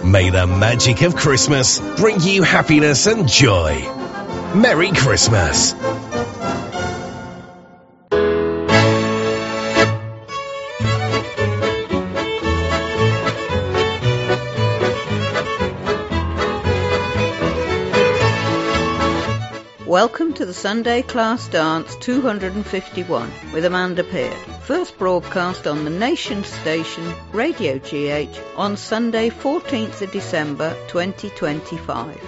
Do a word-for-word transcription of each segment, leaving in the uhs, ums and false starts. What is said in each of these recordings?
May the magic of Christmas bring you happiness and joy. Merry Christmas. Welcome to the Sunday Class Dance two hundred fifty-one with Amanda Peard. First broadcast on the Nation Station, Radio G H, on Sunday fourteenth of December twenty twenty-five.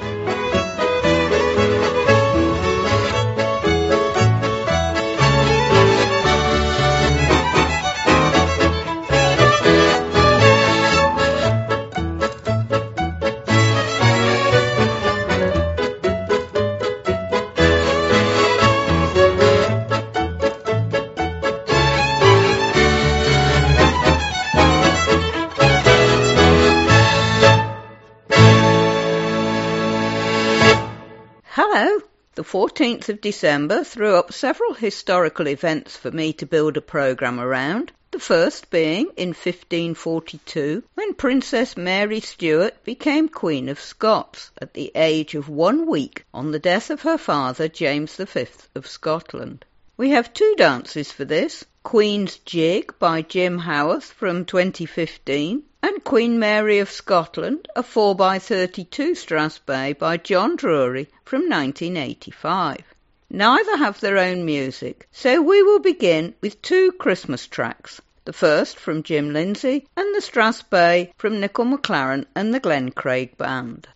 The fourteenth of December threw up several historical events for me to build a programme around, the first being in fifteen forty-two, when Princess Mary Stuart became Queen of Scots at the age of one week on the death of her father, James the Fifth of Scotland. We have two dances for this, Queen's Jig by Jim Howarth from twenty fifteen, and Queen Mary of Scotland, a four by thirty-two Strathspey by John Drury from nineteen eighty-five. Neither have their own music, so we will begin with two Christmas tracks, the first from Jim Lindsay and the Strathspey from Nicol McLaren and the Glen Craig Band.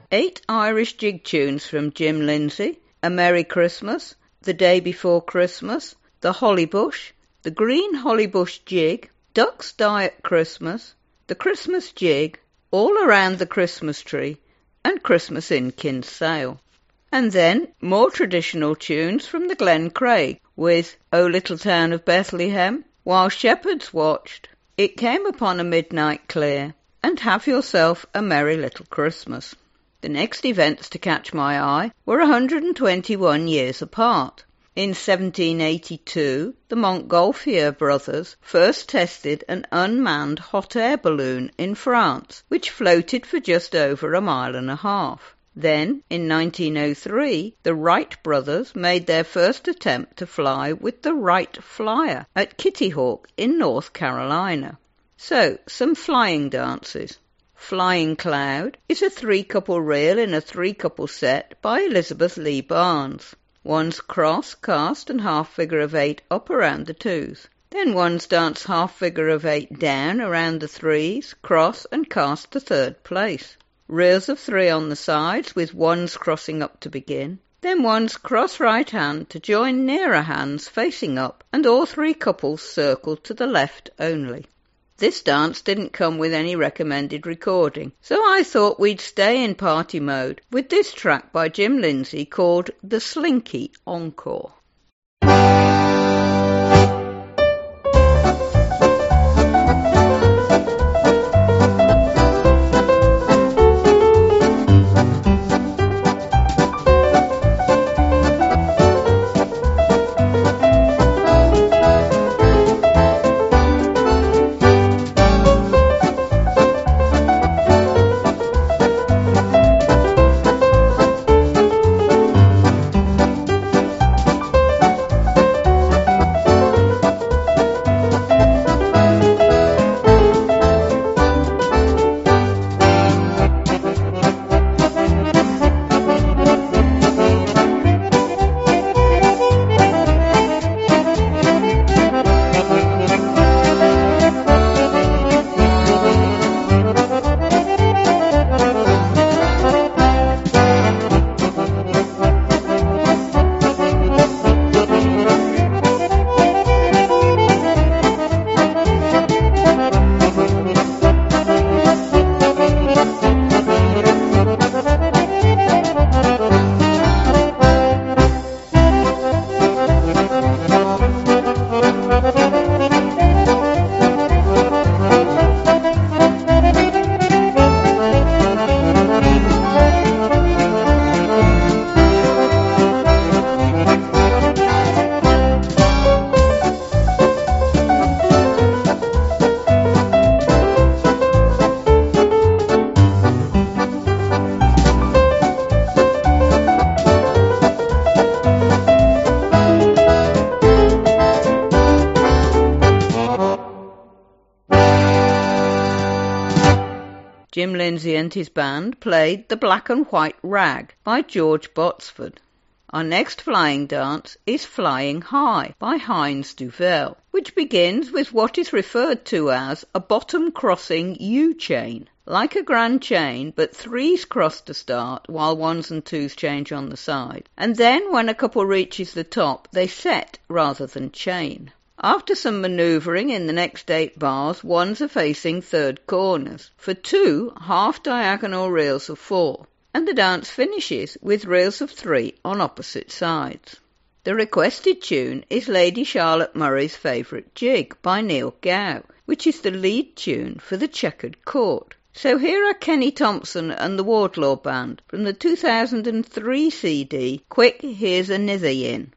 eight Irish jig tunes from Jim Lindsay, A Merry Christmas, The Day Before Christmas, The Holly Bush, The Green Holly Bush Jig, Ducks Die at Christmas, The Christmas Jig, All Around the Christmas Tree, and Christmas in Kinsale. And then more traditional tunes from the Glen Craig, with O Little Town of Bethlehem, While Shepherds Watched, It Came Upon a Midnight Clear, and Have Yourself a Merry Little Christmas. The next events to catch my eye were one hundred twenty-one years apart. In seventeen eighty-two, the Montgolfier brothers first tested an unmanned hot air balloon in France, which floated for just over a mile and a half. Then, in nineteen oh three, the Wright brothers made their first attempt to fly with the Wright Flyer at Kitty Hawk in North Carolina. So, some flying dances. Flying Cloud is a three-couple reel in a three-couple set by Elizabeth Lee Barnes. One's cross, cast and half figure of eight up around the twos. Then one's dance half figure of eight down around the threes, cross and cast the third place. Reels of three on the sides with ones crossing up to begin. Then one's cross right hand to join nearer hands facing up, and all three couples circle to the left only. This dance didn't come with any recommended recording, so I thought we'd stay in party mode with this track by Jim Lindsay called The Slinky Encore. Jim Lindsay and his band played The Black and White Rag by George Botsford. Our next flying dance is Flying High by Heinz Duvel, which begins with what is referred to as a bottom-crossing U-chain, like a grand chain, but threes cross to start while ones and twos change on the side, and then when a couple reaches the top, they set rather than chain. After some manoeuvring in the next eight bars, ones are facing third corners, for two half-diagonal reels of four, and the dance finishes with reels of three on opposite sides. The requested tune is Lady Charlotte Murray's Favourite Jig by Neil Gow, which is the lead tune for the Checkered Court. So here are Kenny Thompson and the Wardlaw Band from the two thousand three C D, Quick, Here's a Nithy In.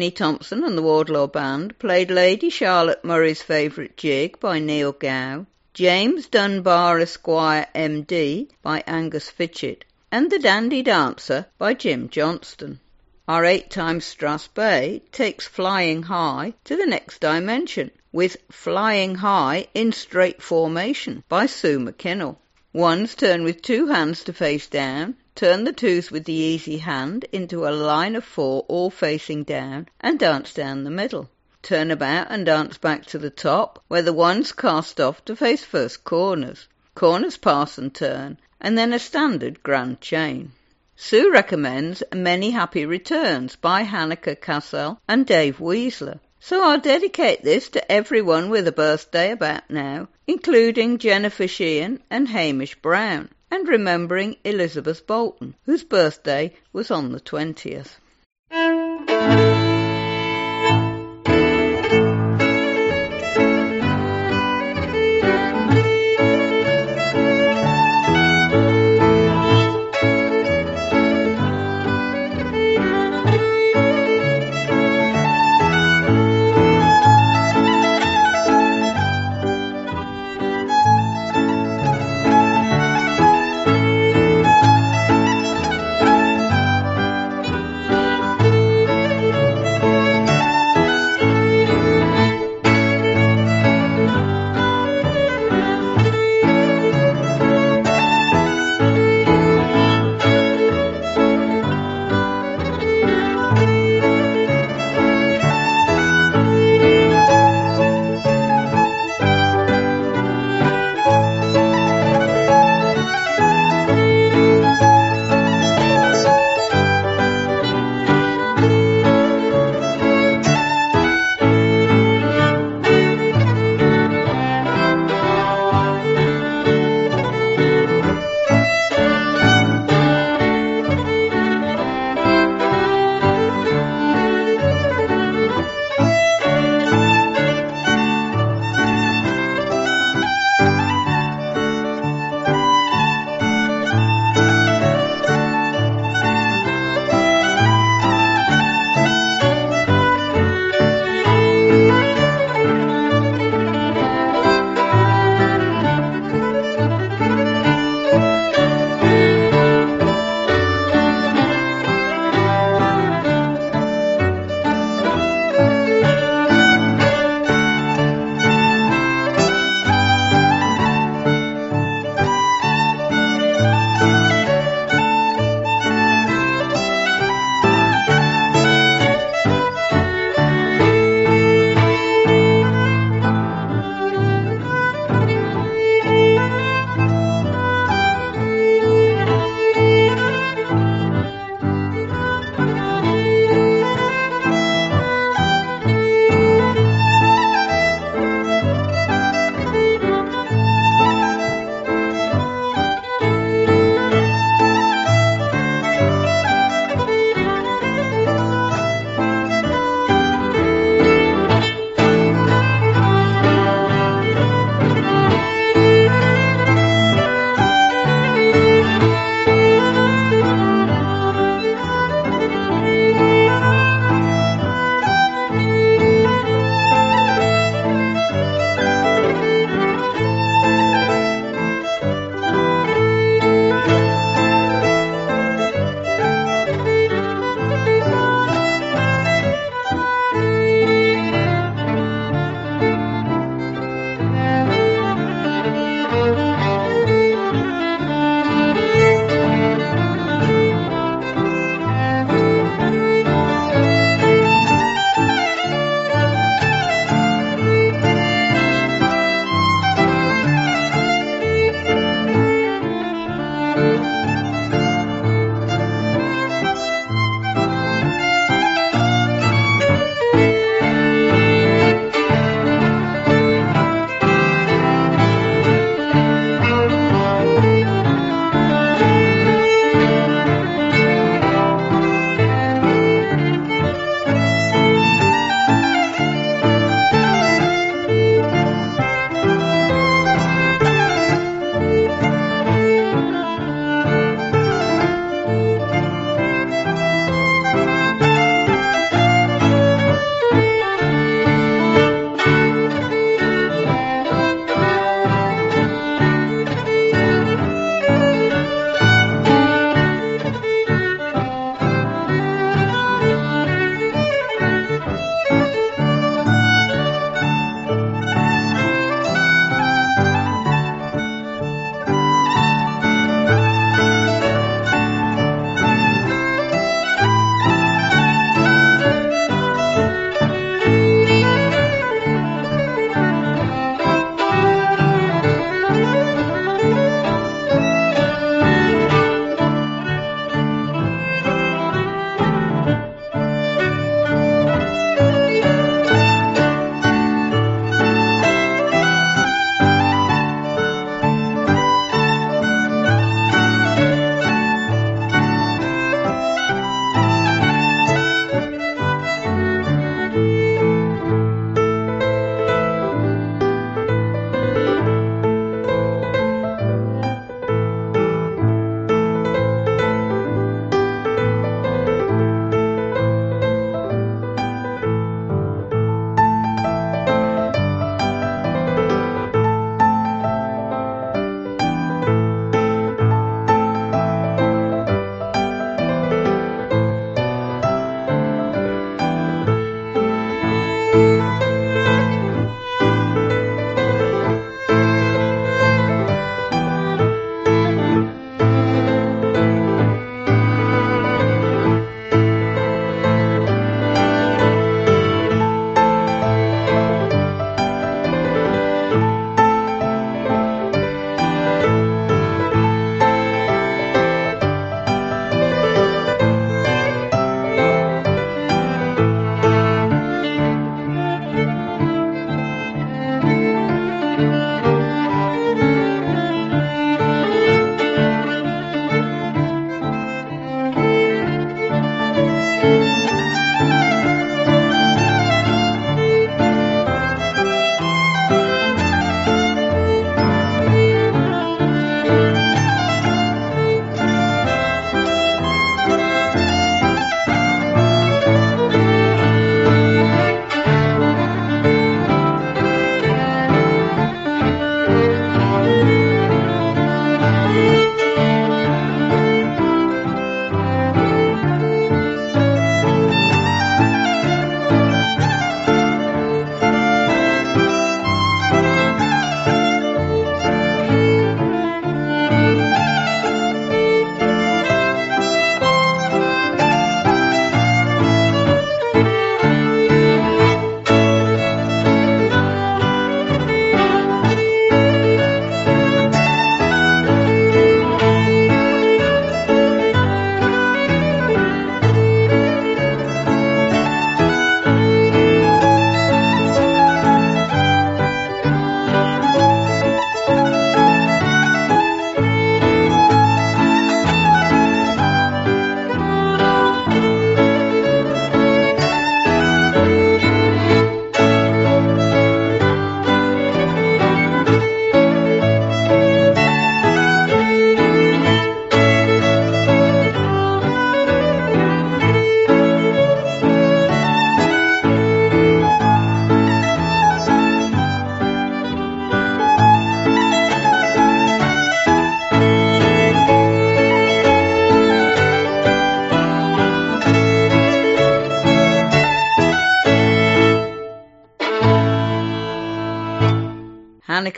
Jenny Thompson and the Wardlaw Band played Lady Charlotte Murray's Favourite Jig by Neil Gow, James Dunbar Esquire M D by Angus Fitchett, and The Dandy Dancer by Jim Johnston. Our eight-time Strathspey takes Flying High to the next dimension with Flying High in Straight Formation by Sue McKinnell. Ones turn with two hands to face down, turn the twos with the easy hand into a line of four all facing down, and dance down the middle. Turn about and dance back to the top, where the ones cast off to face first corners. Corners pass and turn, and then a standard grand chain. Sue recommends Many Happy Returns by Hanneke Cassell and Dave Weasler. So I'll dedicate this to everyone with a birthday about now, including Jennifer Sheehan and Hamish Brown, and remembering Elizabeth Bolton, whose birthday was on the twentieth.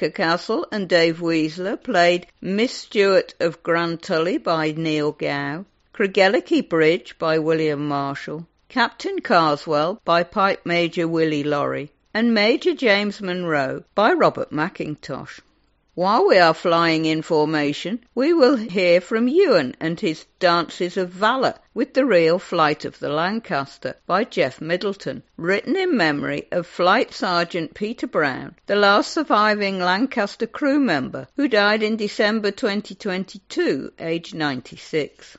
Rebecca Castle and Dave Weasler played Miss Stewart of Grantully by Neil Gow, Craigellachie Bridge by William Marshall, Captain Carswell by Pipe Major Willie Lorry, and Major James Monroe by Robert McIntosh. While we are flying in formation, we will hear from Ewan and his Dances of Valour with the Real Flight of the Lancaster by Jeff Middleton, written in memory of Flight Sergeant Peter Brown, the last surviving Lancaster crew member who died in December twenty twenty-two, aged ninety-six.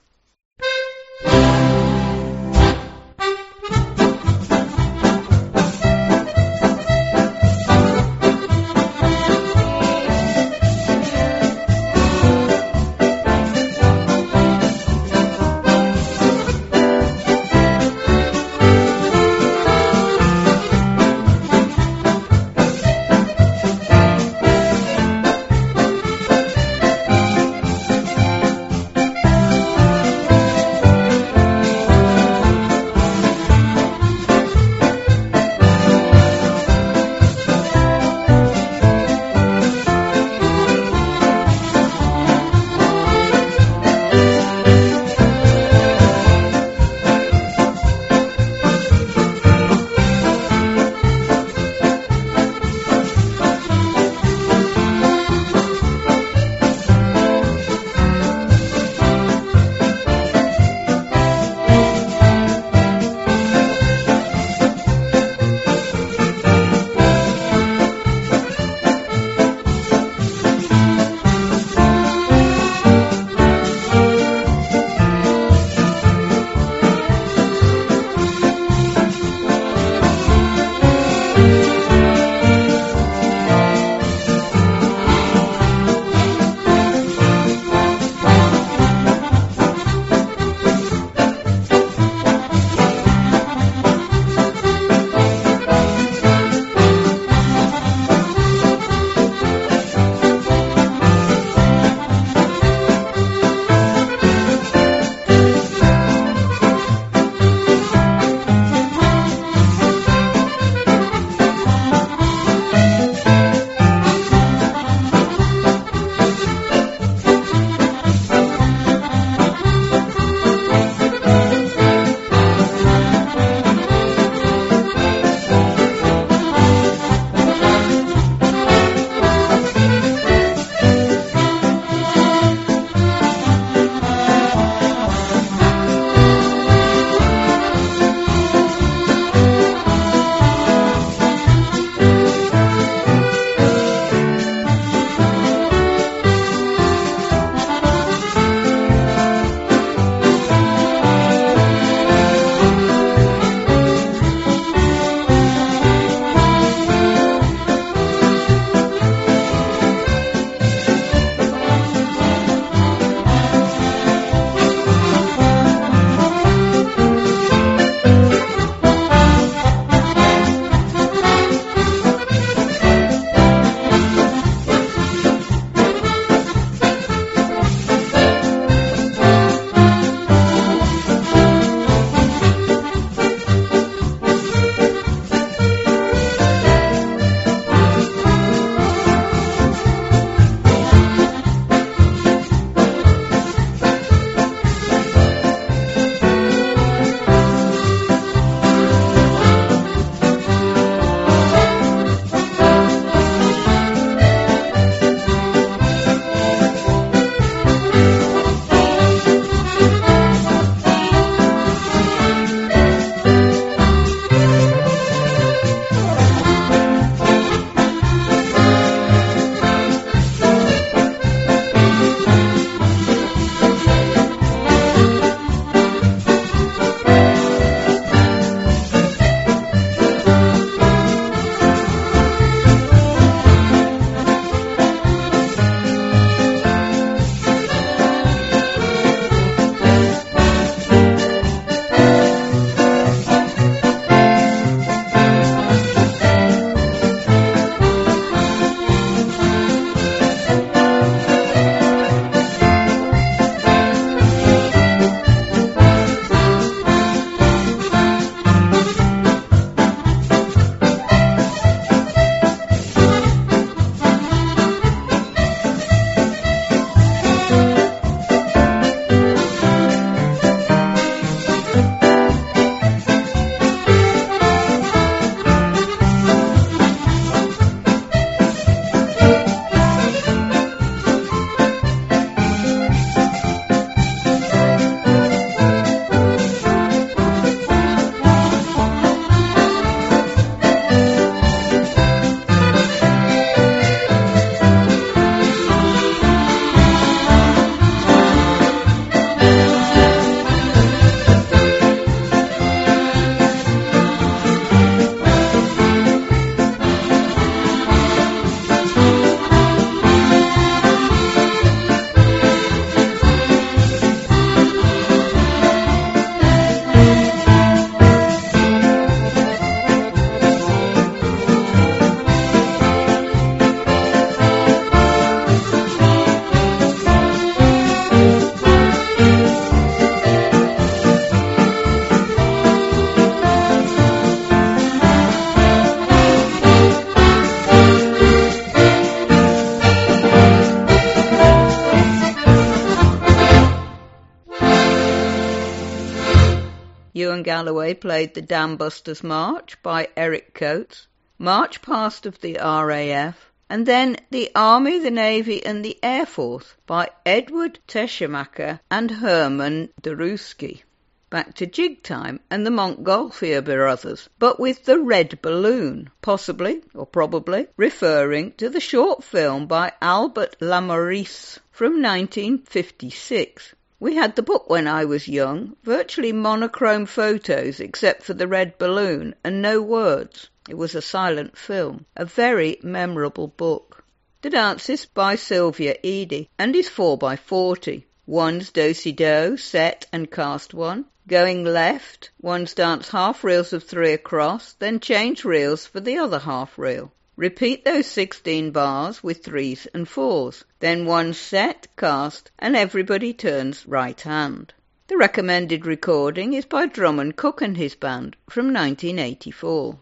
Ewan Galloway played the Dam Busters March by Eric Coates, March Past of the R A F, and then The Army, the Navy and the Air Force by Edward Teschemacher and Herman Daruski. Back to Jig Time and the Montgolfier Brothers, but with the Red Balloon, possibly, or probably, referring to the short film by Albert Lamorisse from nineteen fifty-six. We had the book when I was young, virtually monochrome photos except for the red balloon and no words. It was a silent film, a very memorable book. The dance is by Sylvia Eady and is four by forty. One's do-si-do, set and cast one. Going left, one's dance half reels of three across, then change reels for the other half reel. Repeat those sixteen bars with threes and fours. Then one set, cast, and everybody turns right hand. The recommended recording is by Drummond Cook and his band from nineteen eighty-four.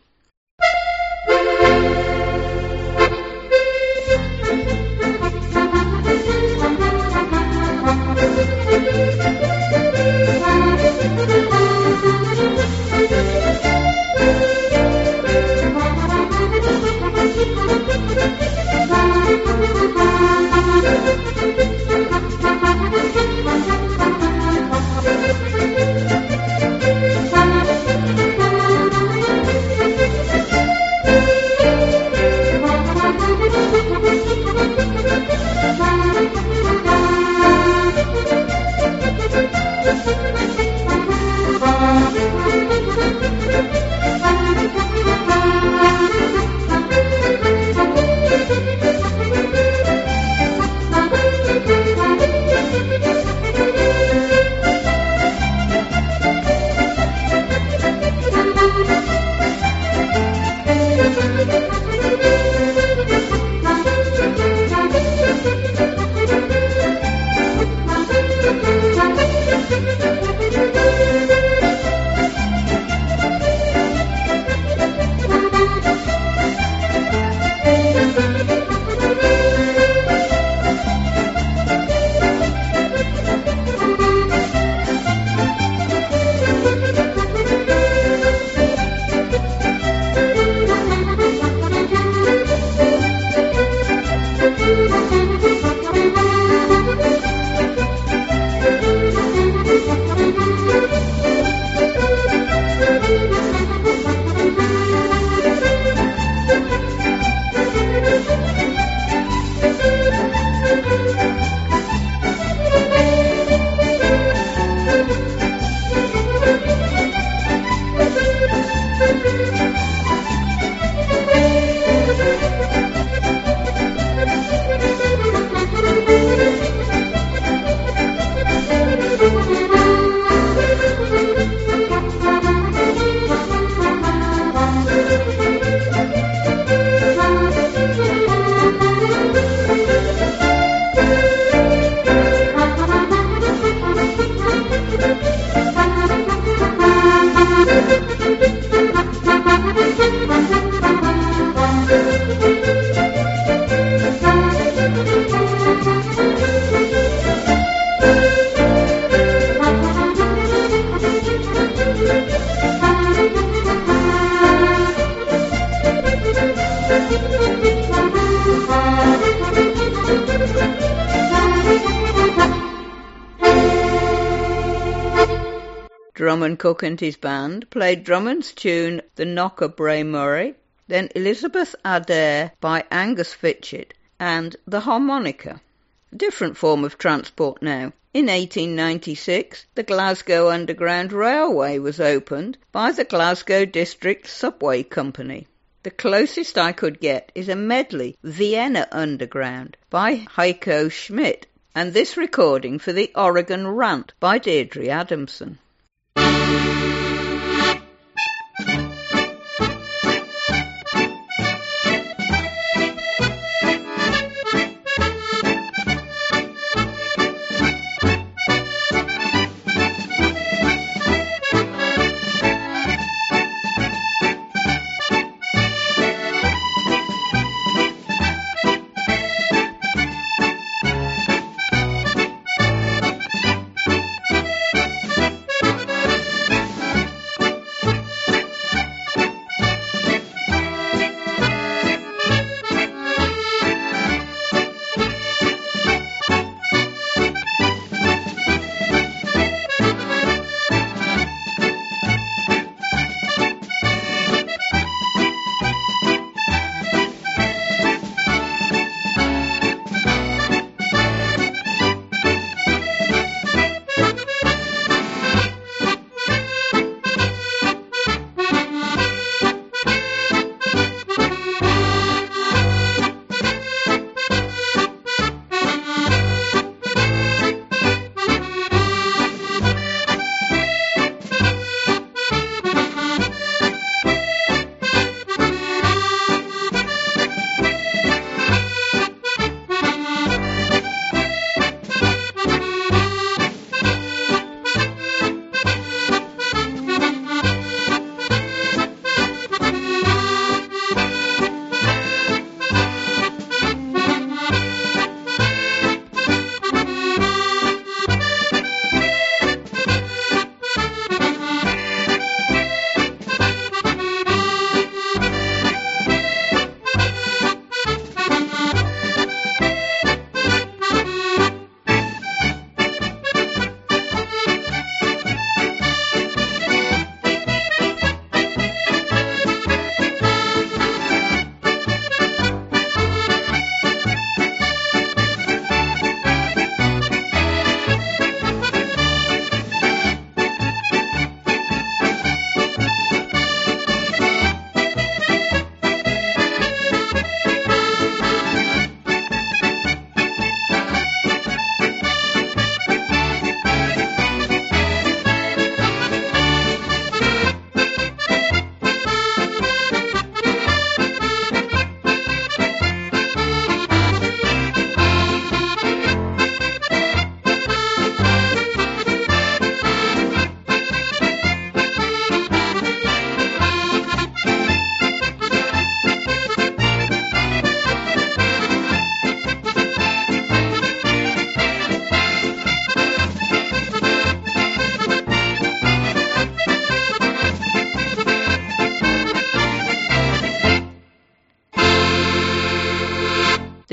Drummond Cook and his band played Drummond's tune The Knocker Bray Murray, then Elizabeth Adair by Angus Fitchett, and The Harmonica. A different form of transport now. In eighteen ninety-six, the Glasgow Underground Railway was opened by the Glasgow District Subway Company. The closest I could get is a medley, Vienna Underground, by Heiko Schmidt, and this recording for the Oregon Rant by Deirdre Adamson.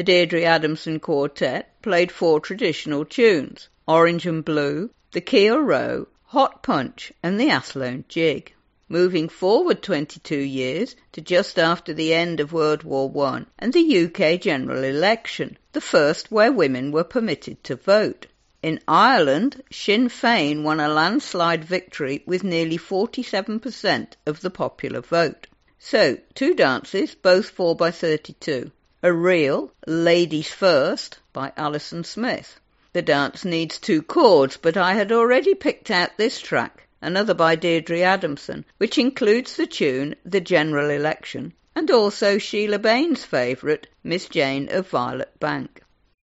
Deirdre Adamson Quartet played four traditional tunes: Orange and Blue, The Keel Row, Hot Punch and the Athlone Jig. Moving forward twenty-two years to just after the end of World War One and the U K general election, the first where women were permitted to vote. In Ireland, Sinn Féin won a landslide victory with nearly forty-seven percent of the popular vote. So, two dances, both four by thirty-two. A reel, Ladies First, by Alison Smith. The dance needs two chords, but I had already picked out this track, another by Deirdre Adamson, which includes the tune The General Election, and also Sheila Bain's favourite, Miss Jane of Violet Bank.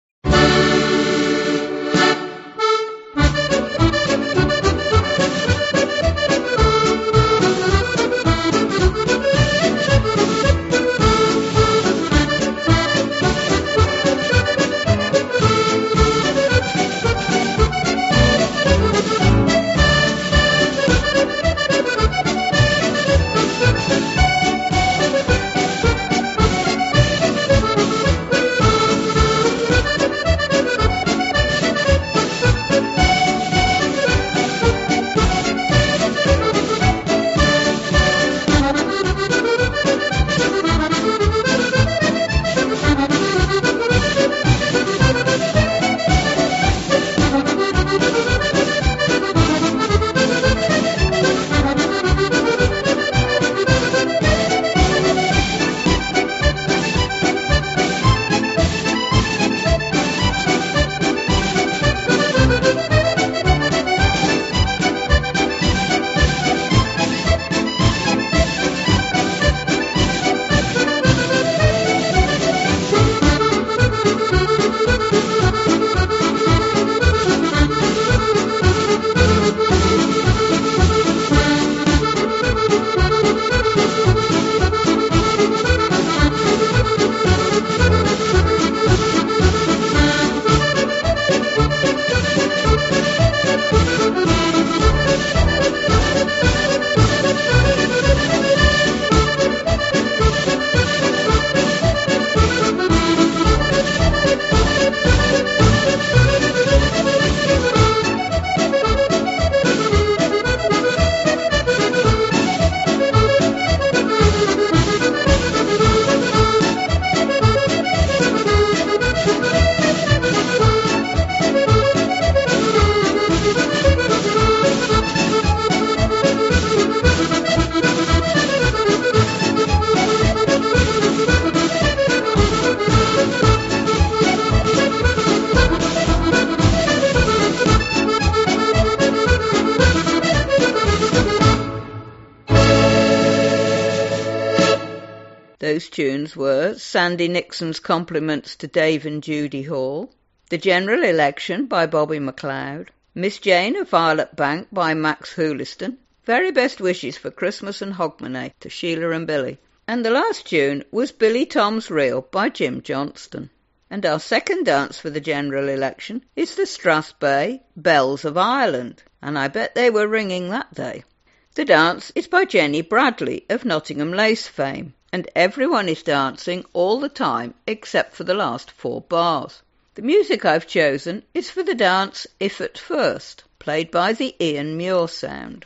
Those tunes were Sandy Nixon's Compliments to Dave and Judy Hall, The General Election by Bobby MacLeod, Miss Jane of Violet Bank by Max Hooliston, Very Best Wishes for Christmas and Hogmanay to Sheila and Billy, and the last tune was Billy Tom's Reel by Jim Johnston. And our second dance for the general election is the Strathspey Bells of Ireland, and I bet they were ringing that day. The dance is by Jenny Bradley of Nottingham Lace fame, and everyone is dancing all the time except for the last four bars. The music I've chosen is for the dance If at First, played by the Ian Muir Sound.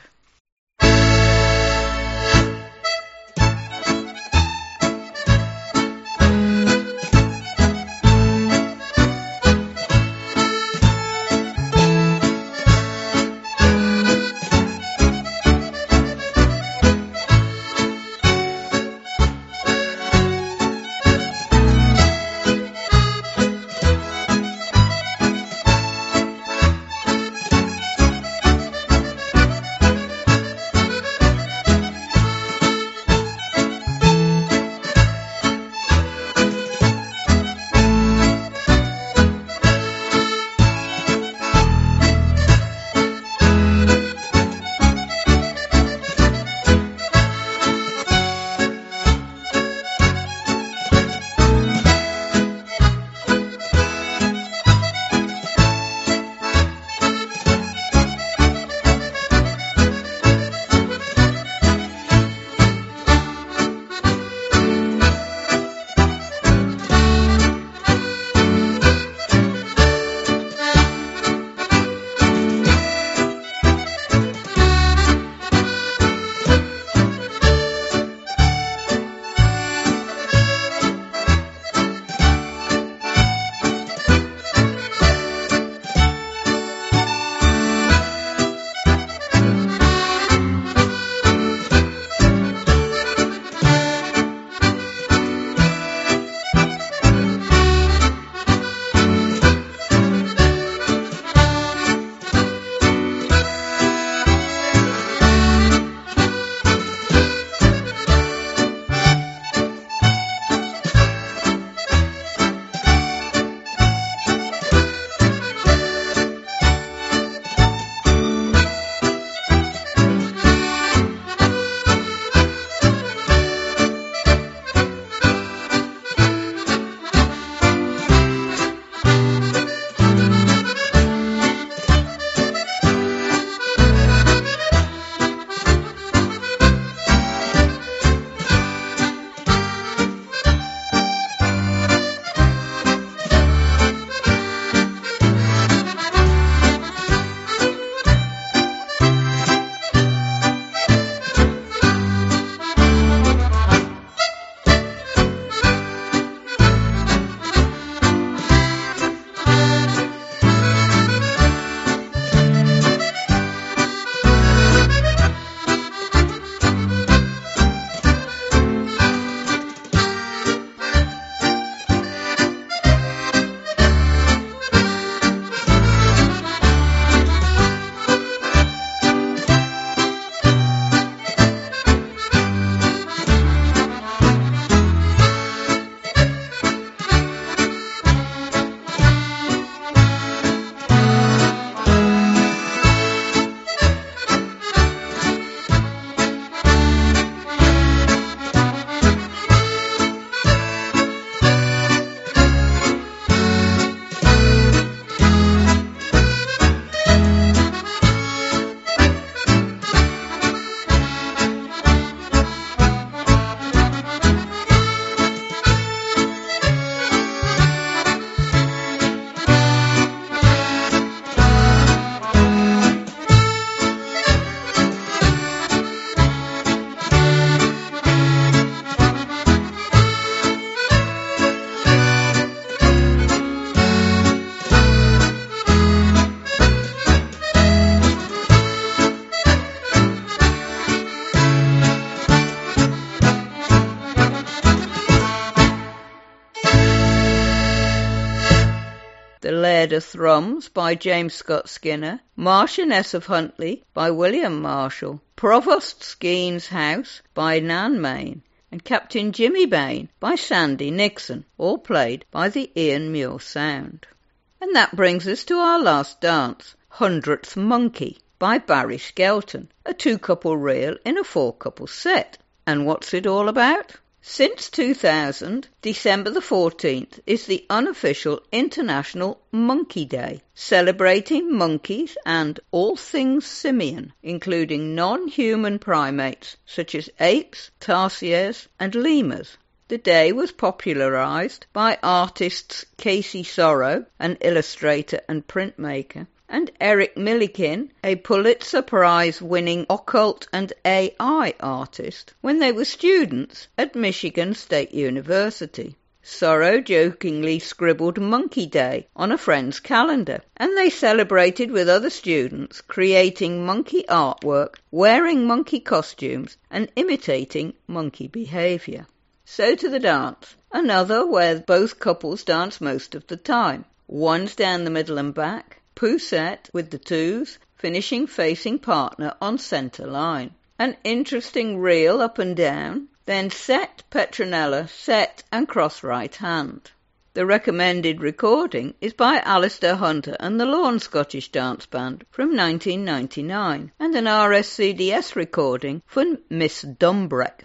Bed of Thrums by James Scott Skinner, Marchioness of Huntly by William Marshall, Provost Skeen's House by Nan Main, and Captain Jimmy Bain by Sandy Nixon, all played by the Ian Muir Sound. And that brings us to our last dance, Hundredth Monkey by Barry Skelton, a two-couple reel in a four-couple set. And what's it all about? Since two thousand, December the fourteenth is the unofficial International Monkey Day, celebrating monkeys and all things simian, including non-human primates such as apes, tarsiers and lemurs. The day was popularized by artists Casey Sorrow, an illustrator and printmaker, and Eric Millikin, a Pulitzer Prize-winning occult and A I artist, when they were students at Michigan State University. Sorrow jokingly scribbled Monkey Day on a friend's calendar, and they celebrated with other students, creating monkey artwork, wearing monkey costumes, and imitating monkey behavior. So to the dance, another where both couples dance most of the time. One's down the middle and back, poussette with the twos, finishing facing partner on centre line. An interesting reel up and down, then set, Petronella, set and cross right hand. The recommended recording is by Alistair Hunter and the Lawn Scottish Dance Band from nineteen ninety-nine, and an R S C D S recording from Miss Dumbreck.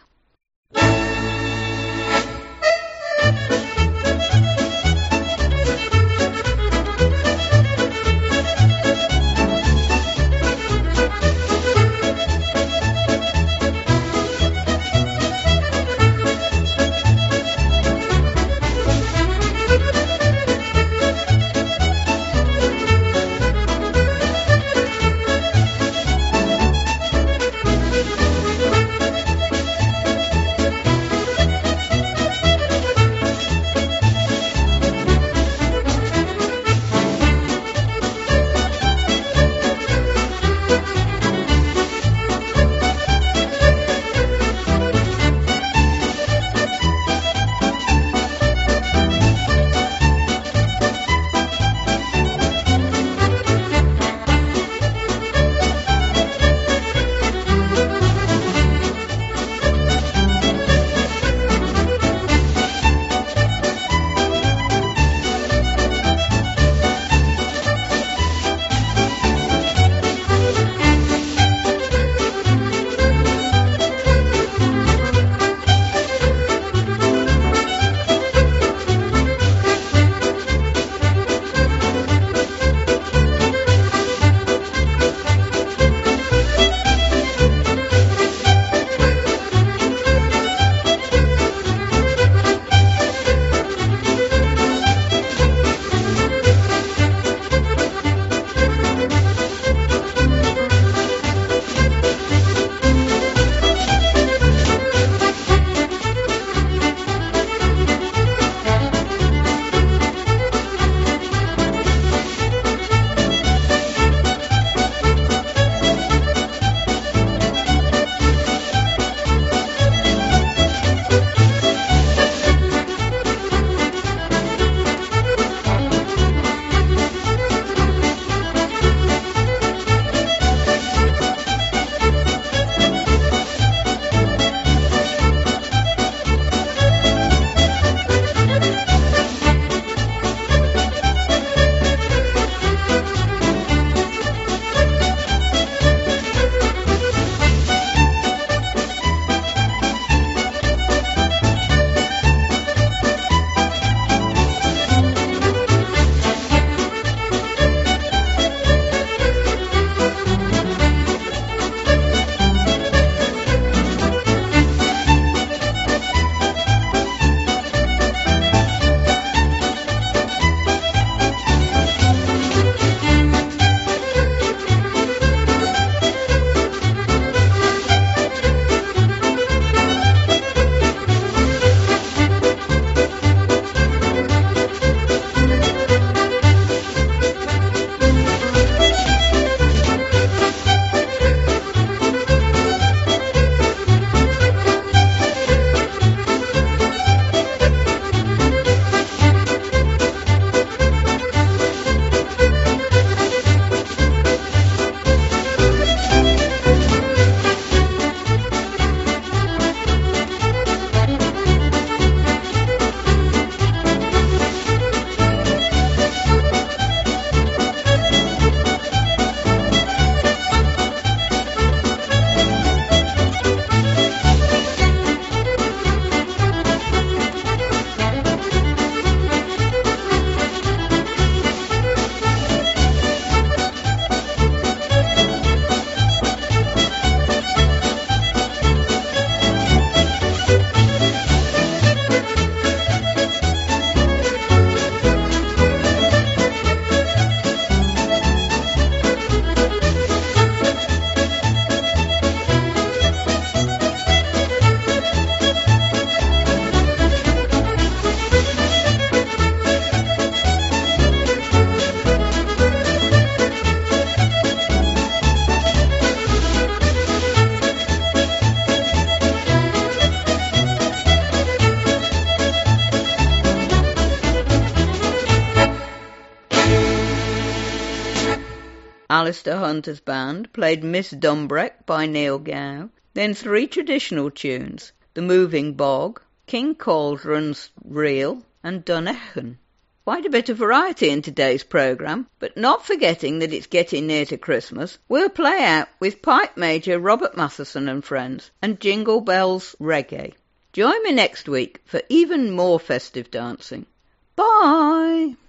Alistair Hunter's band played Miss Dumbreck by Neil Gow, then three traditional tunes, The Moving Bog, King Cauldron's Reel and Dunechan. Quite a bit of variety in today's programme, but not forgetting that it's getting near to Christmas, we'll play out with Pipe Major Robert Matheson and Friends and Jingle Bells Reggae. Join me next week for even more festive dancing. Bye!